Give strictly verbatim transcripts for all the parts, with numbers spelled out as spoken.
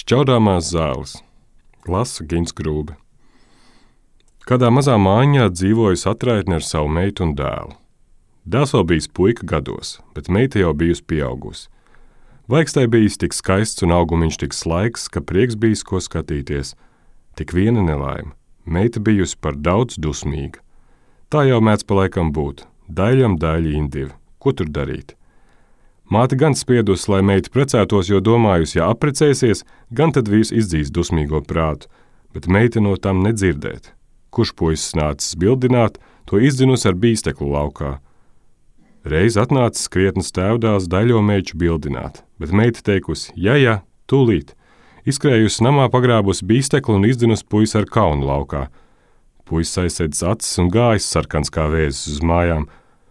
Šķaudāmās zāles. Lasa Gins Grūbe. Kādā mazā mājiņā dzīvojusi atraitne ar savu meitu un dēlu. Dēls vēl bijis puika gados, bet meita jau bijusi pieaugusi. Laiks tai bijis tik skaists un augumiņš tik slaiks, ka prieks bijis, ko skatīties. Tik viena nelaime. Meita bijusi par daudz dusmīga. Tā jau mēdz pa laikam būt. Daļam daļi indivi. Ko tur darīt? Māte gan spiedusi, lai meita precētos, jo domājusi, ja apprecēsies, gan tad vīrs izdzīs dusmīgo prātu, bet meita no tam nedzirdēt. Kurš puisis nācis bildināt, to izdzinusi ar bīsteklu laukā. Reiz atnācis krietnes tēvdēls daļo meiču bildināt, bet meita teikusi, ja, ja, tūlīt. Izskrējusi namā pagrābusi bīsteklu un izdzinusi puisi ar kaunu laukā. Puisis aizsēdis acis un gājis sarkans kā vēzis uz mājām.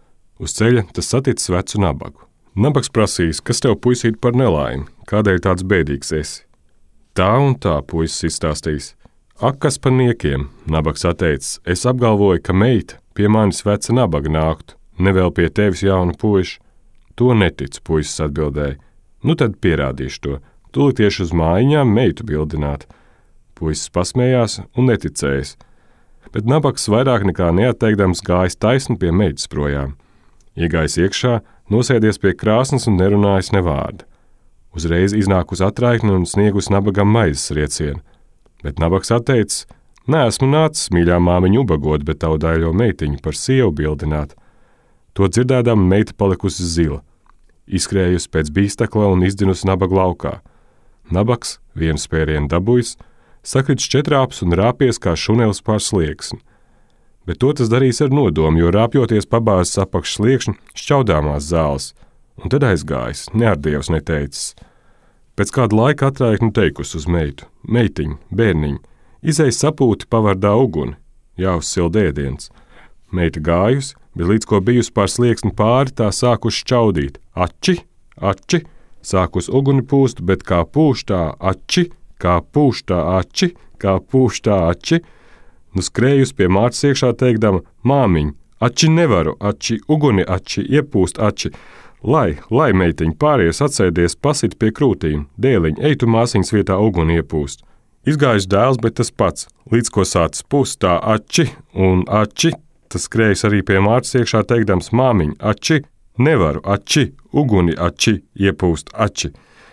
Uz ceļa tas saticis vecu nabagu. Nabags prasīs, kas tev puisīt par nelaimi, kādēļ tāds bēdīgs esi. Tā un tā puisis izstāstīs. Ak, kas par niekiem, nabags atteicis, es apgalvoju, ka meita pie manis veca nabaga nāktu, nevēl pie tevis jaunu puišu. To netic, puisis atbildēja. Nu tad pierādīšu to, tūlīt tieši uz mājiņām meitu bildināt. Puisis pasmējās un neticējis, bet nabags vairāk nekā neatteikdams gājis taisni pie meitas projām. Iegājis iekšā, nosēdies pie krāsnes un nerunājis ne vārda. Uzreiz iznāk uz atraitni un sniegus nabagam maizes riecienu. Bet nabags atteicis, neesmu nācis mīļā māmiņu ubagot, bet tavu daļo meitiņu par sievu bildināt. To dzirdēdama meita palikusi zila, izskrējusi pēc bīstekla un izdzinusi nabagu laukā. Nabags, vienu spērienu dabujis, sakrits četrāps un rāpies kā šunelis pār slieksni. Bet to tas darīs ar nodomu, jo rāpjoties pabāzis apakš sliekšņu šķaudāmās zāles, un tad aizgājis, ne ar dievs neteicis. Pēc kāda laika atraikni teikusi uz meitu, meitiņu, bērniņu, izēj sapūti pavardā uguni, jāuzsild ēdiens. Meita gājusi, bet līdz ko bijusi pār slieksni pāri, tā sākuši šķaudīt. Ači, ači, sākus uguni pūst, bet kā pūš tā ači, kā pūš tā ači, kā pūš tā ači, nu skrējus pie mātes iekšā teikdama, māmiņ, ači nevaru, ači, uguni ači, iepūst ači. Lai, lai meitiņ pāries atsēdies, pasit pie krūtīm, dēliņ, ej tu māsiņas vietā uguni iepūst. Izgājis dēls, bet tas pats, līdz ko sācis pūst tā ači un ači, tas skrējis arī pie mātes iekšā teikdams, māmiņ, ači, nevaru, ači, uguni ači, iepūst ači.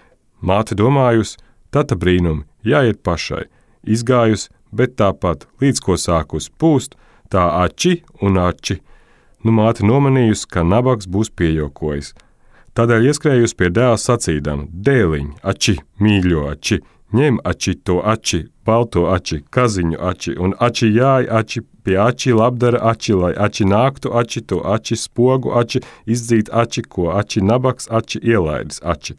Māte domājusi, tata brīnumi, jāiet pašai, izgājusi, bet tāpat, līdz ko sākus pūst, tā ači un ači. Nu māte nomanījusi, ka nabags būs piejokojis. Tādēļ ieskrējusi pie dēla sacīdama, dēliņ, ači, mīļo ači, ņem ači to ači, balto ači, kaziņu ači un ači jāj ači, pie ači labdara ači, lai ači nāktu ači, to ači, spogu ači, izdzīt ači, ko ači nabags ači, ielaidis ači.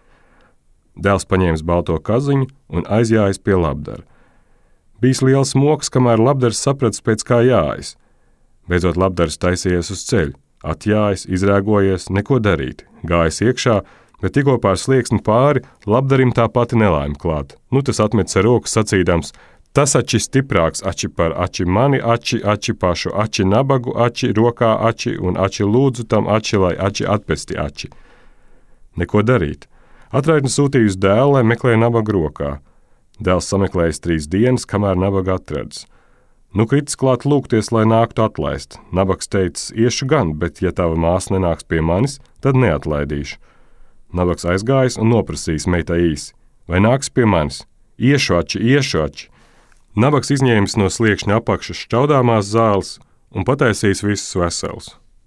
Dēls paņēmis balto kaziņu un aizjājis pie labdara. Bijis liels moks, kamēr labdars sapratis pēc kā jājas. Beidzot labdars taisījies uz ceļu, atjājis, izrēgojies, neko darīt, gājis iekšā, bet tikko pār slieksni pāri, labdarim tā pati nelaime klāt. Nu tas atmetis ar roku sacīdams, tas ači stiprāks ači par ači mani ači, ači pašu ači nabagu ači, rokā ači un ači lūdzu tam ači, lai ači atpesti ači. Neko darīt. Atraitni sūtījusi dēlu, lai meklē nabagu rokā. Dēls sameklējis trīs dienas, kamēr nabaga atradis. Nu kritis klāt lūgties, lai nāktu atlaist. Nabags teicis, iešu gan, bet ja tava māsa nenāks pie manis, tad neatlaidīšu. Nabags aizgājis un noprasījis meitai īsi. Vai nāks pie manis? Iešu ači, iešu ači. Nabags izņēmis no sliekšņa apakšas šķaudāmās zāles un pataisījis visus veselus.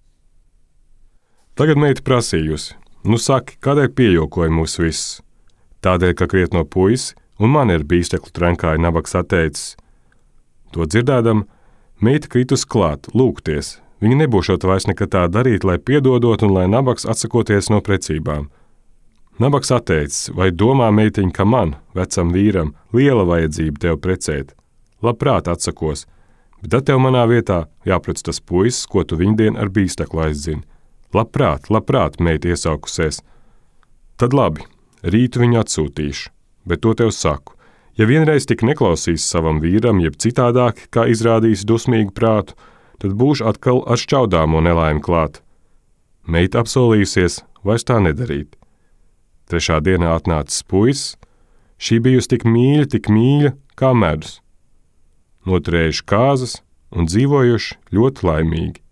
Tagad meita prasījusi. Nu saki, kādēļ piejokoja mūs visus? Tādēļ, ka krietno puisi un man ir bīsteklu trenkāja, nabags atteicis. To dzirdēdam, meita kritus klāt, lūgties. Viņa nebūšot vairs nekad tā darīt, lai piedodot un lai nabags atsakoties no precībām. Nabags atteicis, vai domā meitiņ, ka man, vecam vīram, liela vajadzība tev precēt? Labprāt atsakos, bet tad tev manā vietā jāprec tas puisis, ko tu viņdien ar bīsteklu aizzini. Labprāt, labprāt, meita iesaukusies. Tad labi, rītu viņu atsūtīšu, bet to tev saku. Ja vienreiz tik neklausīs savam vīram, jeb citādāk, kā izrādīs dusmīgu prātu, tad būšu atkal ar šķaudāmo nelaimi klāt. Meita apsolījusies, vairs tā nedarīt. Trešā dienā atnācis puisis, Šī bijusi tik mīļa, tik mīļa kā medus. Noturējuši kāzas un dzīvojuši ļoti laimīgi.